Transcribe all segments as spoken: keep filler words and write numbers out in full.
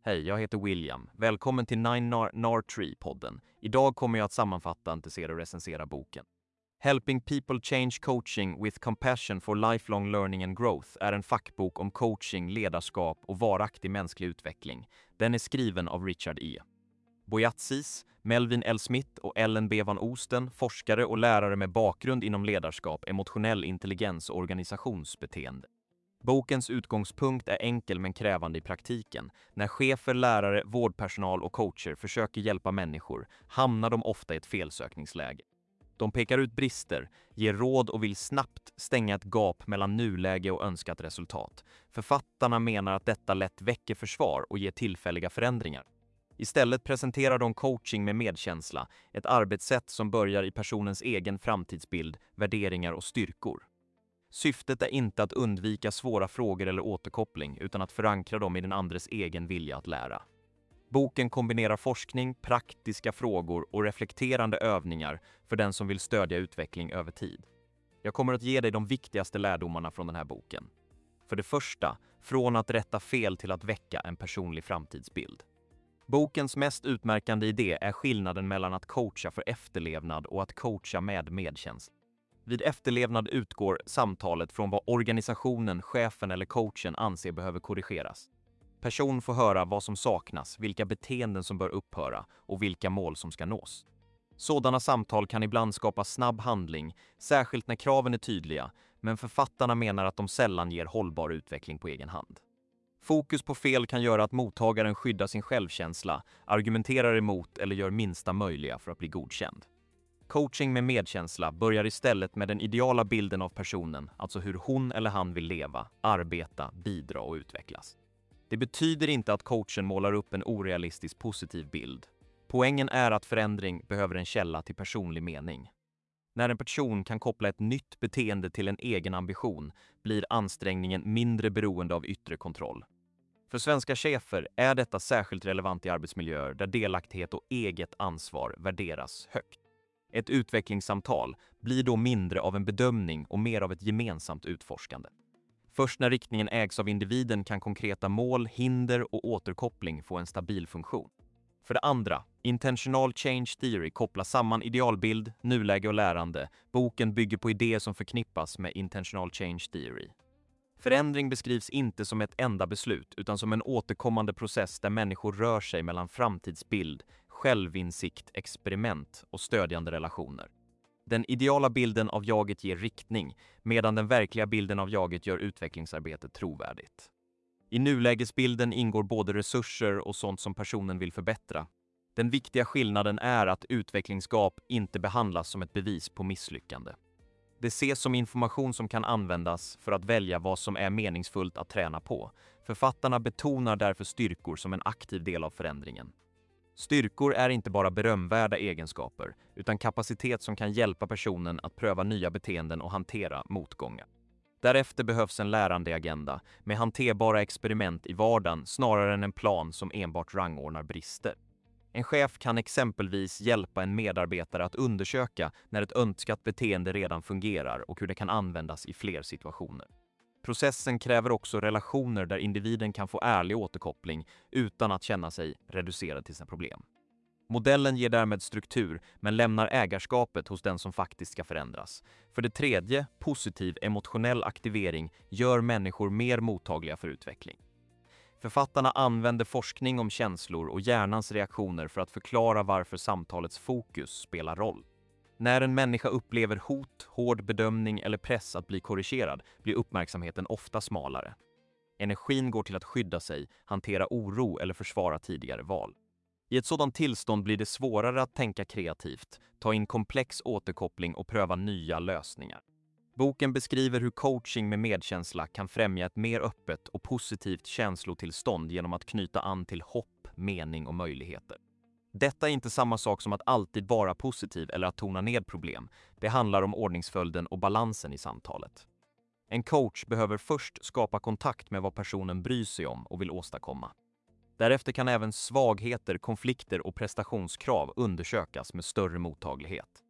Hej, jag heter William. Välkommen till Nine Nar Nar Tree-podden. Idag kommer jag att sammanfatta, inte se och recensera boken. Helping People Change Coaching with Compassion for Lifelong Learning and Growth är en fackbok om coaching, ledarskap och varaktig mänsklig utveckling. Den är skriven av Richard E. Boyatzis, Melvin L. Smith och Ellen B. van Oosten, forskare och lärare med bakgrund inom ledarskap, emotionell intelligens och organisationsbeteende. Bokens utgångspunkt är enkel men krävande i praktiken. När chefer, lärare, vårdpersonal och coacher försöker hjälpa människor hamnar de ofta i ett felsökningsläge. De pekar ut brister, ger råd och vill snabbt stänga ett gap mellan nuläge och önskat resultat. Författarna menar att detta lätt väcker försvar och ger tillfälliga förändringar. Istället presenterar de coaching med medkänsla, ett arbetssätt som börjar i personens egen framtidsbild, värderingar och styrkor. Syftet är inte att undvika svåra frågor eller återkoppling utan att förankra dem i den andres egen vilja att lära. Boken kombinerar forskning, praktiska frågor och reflekterande övningar för den som vill stödja utveckling över tid. Jag kommer att ge dig de viktigaste lärdomarna från den här boken. För det första, från att rätta fel till att väcka en personlig framtidsbild. Bokens mest utmärkande idé är skillnaden mellan att coacha för efterlevnad och att coacha med medkänsla. Vid efterlevnad utgår samtalet från vad organisationen, chefen eller coachen anser behöver korrigeras. Person får höra vad som saknas, vilka beteenden som bör upphöra och vilka mål som ska nås. Sådana samtal kan ibland skapa snabb handling, särskilt när kraven är tydliga, men författarna menar att de sällan ger hållbar utveckling på egen hand. Fokus på fel kan göra att mottagaren skyddar sin självkänsla, argumenterar emot eller gör minsta möjliga för att bli godkänd. Coaching med medkänsla börjar istället med den ideala bilden av personen, alltså hur hon eller han vill leva, arbeta, bidra och utvecklas. Det betyder inte att coachen målar upp en orealistisk positiv bild. Poängen är att förändring behöver en källa till personlig mening. När en person kan koppla ett nytt beteende till en egen ambition blir ansträngningen mindre beroende av yttre kontroll. För svenska chefer är detta särskilt relevant i arbetsmiljöer där delaktighet och eget ansvar värderas högt. Ett utvecklingssamtal blir då mindre av en bedömning och mer av ett gemensamt utforskande. Först när riktningen ägs av individen kan konkreta mål, hinder och återkoppling få en stabil funktion. För det andra, Intentional Change Theory kopplar samman idealbild, nuläge och lärande. Boken bygger på idéer som förknippas med Intentional Change Theory. Förändring beskrivs inte som ett enda beslut utan som en återkommande process där människor rör sig mellan framtidsbild, självinsikt, experiment och stödjande relationer. Den ideala bilden av jaget ger riktning, medan den verkliga bilden av jaget gör utvecklingsarbetet trovärdigt. I nulägesbilden ingår både resurser och sånt som personen vill förbättra. Den viktiga skillnaden är att utvecklingsgap inte behandlas som ett bevis på misslyckande. Det ses som information som kan användas för att välja vad som är meningsfullt att träna på. Författarna betonar därför styrkor som en aktiv del av förändringen. Styrkor är inte bara berömvärda egenskaper, utan kapacitet som kan hjälpa personen att pröva nya beteenden och hantera motgångar. Därefter behövs en lärande agenda med hanterbara experiment i vardagen snarare än en plan som enbart rangordnar brister. En chef kan exempelvis hjälpa en medarbetare att undersöka när ett önskat beteende redan fungerar och hur det kan användas i fler situationer. Processen kräver också relationer där individen kan få ärlig återkoppling utan att känna sig reducerad till sina problem. Modellen ger därmed struktur men lämnar ägarskapet hos den som faktiskt ska förändras. För det tredje, positiv emotionell aktivering gör människor mer mottagliga för utveckling. Författarna använder forskning om känslor och hjärnans reaktioner för att förklara varför samtalets fokus spelar roll. När en människa upplever hot, hård bedömning eller press att bli korrigerad blir uppmärksamheten ofta smalare. Energin går till att skydda sig, hantera oro eller försvara tidigare val. I ett sådant tillstånd blir det svårare att tänka kreativt, ta in komplex återkoppling och pröva nya lösningar. Boken beskriver hur coaching med medkänsla kan främja ett mer öppet och positivt känslotillstånd genom att knyta an till hopp, mening och möjligheter. Detta är inte samma sak som att alltid vara positiv eller att tona ned problem. Det handlar om ordningsföljden och balansen i samtalet. En coach behöver först skapa kontakt med vad personen bryr sig om och vill åstadkomma. Därefter kan även svagheter, konflikter och prestationskrav undersökas med större mottaglighet.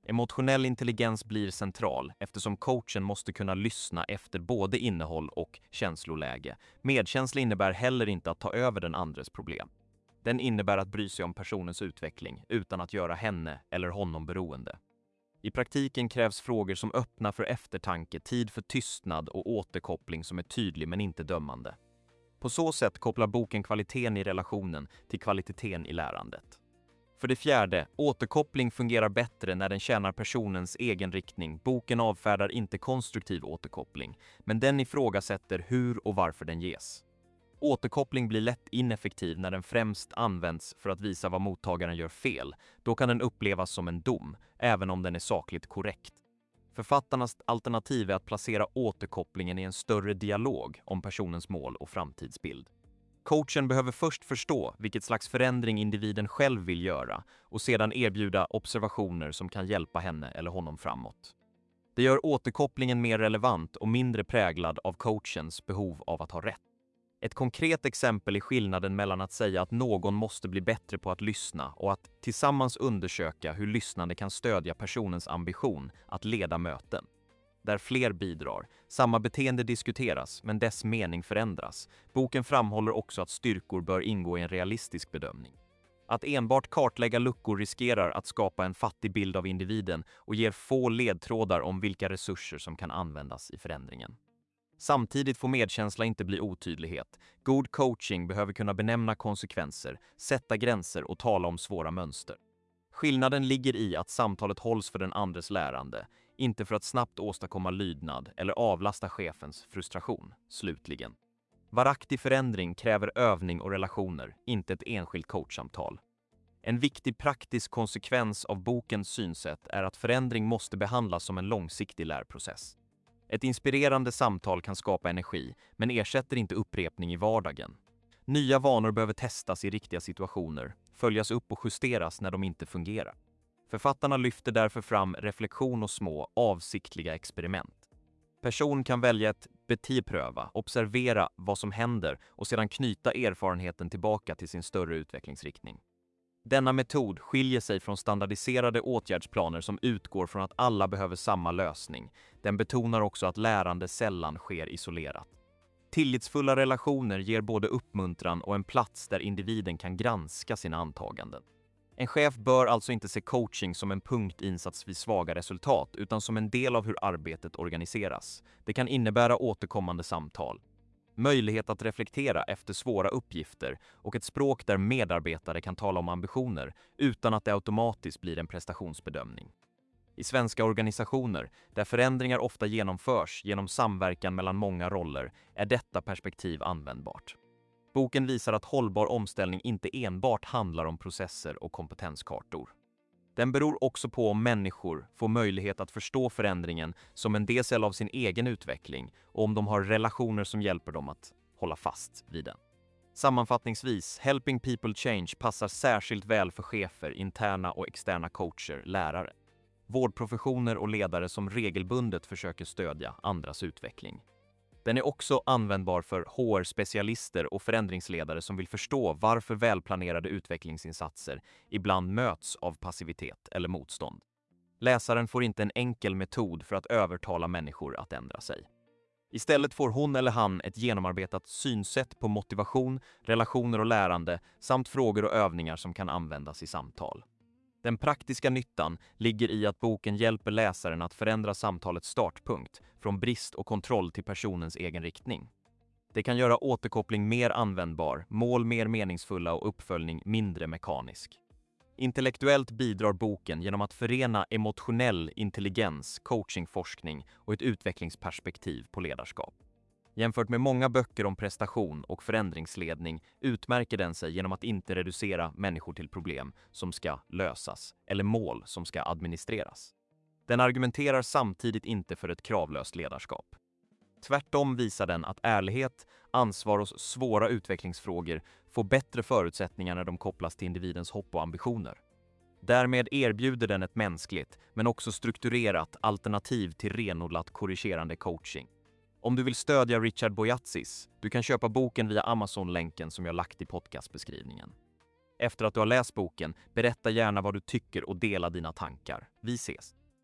Emotionell intelligens blir central eftersom coachen måste kunna lyssna efter både innehåll och känsloläge. Medkänsla innebär heller inte att ta över den andres problem. Den innebär att bry sig om personens utveckling utan att göra henne eller honom beroende. I praktiken krävs frågor som öppnar för eftertanke, tid för tystnad och återkoppling som är tydlig men inte dömande. På så sätt kopplar boken kvaliteten i relationen till kvaliteten i lärandet. För det fjärde, återkoppling fungerar bättre när den tjänar personens egen riktning. Boken avfärdar inte konstruktiv återkoppling, men den ifrågasätter hur och varför den ges. Återkoppling blir lätt ineffektiv när den främst används för att visa vad mottagaren gör fel. Då kan den upplevas som en dom, även om den är sakligt korrekt. Författarnas alternativ är att placera återkopplingen i en större dialog om personens mål och framtidsbild. Coachen behöver först förstå vilket slags förändring individen själv vill göra och sedan erbjuda observationer som kan hjälpa henne eller honom framåt. Det gör återkopplingen mer relevant och mindre präglad av coachens behov av att ha rätt. Ett konkret exempel är skillnaden mellan att säga att någon måste bli bättre på att lyssna och att tillsammans undersöka hur lyssnande kan stödja personens ambition att leda möten. Där fler bidrar, samma beteende diskuteras men dess mening förändras. Boken framhåller också att styrkor bör ingå i en realistisk bedömning. Att enbart kartlägga luckor riskerar att skapa en fattig bild av individen och ger få ledtrådar om vilka resurser som kan användas i förändringen. Samtidigt får medkänsla inte bli otydlighet. God coaching behöver kunna benämna konsekvenser, sätta gränser och tala om svåra mönster. Skillnaden ligger i att samtalet hålls för den andres lärande, inte för att snabbt åstadkomma lydnad eller avlasta chefens frustration. Slutligen. Varaktig förändring kräver övning och relationer, inte ett enskilt coachsamtal. En viktig praktisk konsekvens av bokens synsätt är att förändring måste behandlas som en långsiktig lärprocess. Ett inspirerande samtal kan skapa energi, men ersätter inte upprepning i vardagen. Nya vanor behöver testas i riktiga situationer, följas upp och justeras när de inte fungerar. Författarna lyfter därför fram reflektion och små, avsiktliga experiment. Person kan välja ett betepröva, observera vad som händer och sedan knyta erfarenheten tillbaka till sin större utvecklingsriktning. Denna metod skiljer sig från standardiserade åtgärdsplaner som utgår från att alla behöver samma lösning. Den betonar också att lärande sällan sker isolerat. Tillitsfulla relationer ger både uppmuntran och en plats där individen kan granska sina antaganden. En chef bör alltså inte se coaching som en punktinsats vid svaga resultat utan som en del av hur arbetet organiseras. Det kan innebära återkommande samtal, möjlighet att reflektera efter svåra uppgifter och ett språk där medarbetare kan tala om ambitioner utan att det automatiskt blir en prestationsbedömning. I svenska organisationer, där förändringar ofta genomförs genom samverkan mellan många roller, är detta perspektiv användbart. Boken visar att hållbar omställning inte enbart handlar om processer och kompetenskartor. Den beror också på om människor får möjlighet att förstå förändringen som en del av sin egen utveckling och om de har relationer som hjälper dem att hålla fast vid den. Sammanfattningsvis, Helping People Change passar särskilt väl för chefer, interna och externa coacher, lärare, vårdprofessioner och ledare som regelbundet försöker stödja andras utveckling. Den är också användbar för H R-specialister och förändringsledare som vill förstå varför välplanerade utvecklingsinsatser ibland möts av passivitet eller motstånd. Läsaren får inte en enkel metod för att övertala människor att ändra sig. Istället får hon eller han ett genomarbetat synsätt på motivation, relationer och lärande samt frågor och övningar som kan användas i samtal. Den praktiska nyttan ligger i att boken hjälper läsaren att förändra samtalets startpunkt från brist och kontroll till personens egen riktning. Det kan göra återkoppling mer användbar, mål mer meningsfulla och uppföljning mindre mekanisk. Intellektuellt bidrar boken genom att förena emotionell intelligens, coachingforskning och ett utvecklingsperspektiv på ledarskap. Jämfört med många böcker om prestation och förändringsledning utmärker den sig genom att inte reducera människor till problem som ska lösas eller mål som ska administreras. Den argumenterar samtidigt inte för ett kravlöst ledarskap. Tvärtom visar den att ärlighet, ansvar och svåra utvecklingsfrågor får bättre förutsättningar när de kopplas till individens hopp och ambitioner. Därmed erbjuder den ett mänskligt, men också strukturerat alternativ till renodlat korrigerande coaching. Om du vill stödja Richard Boyatzis, du kan köpa boken via Amazon-länken som jag lagt i podcastbeskrivningen. Efter att du har läst boken, berätta gärna vad du tycker och dela dina tankar. Vi ses!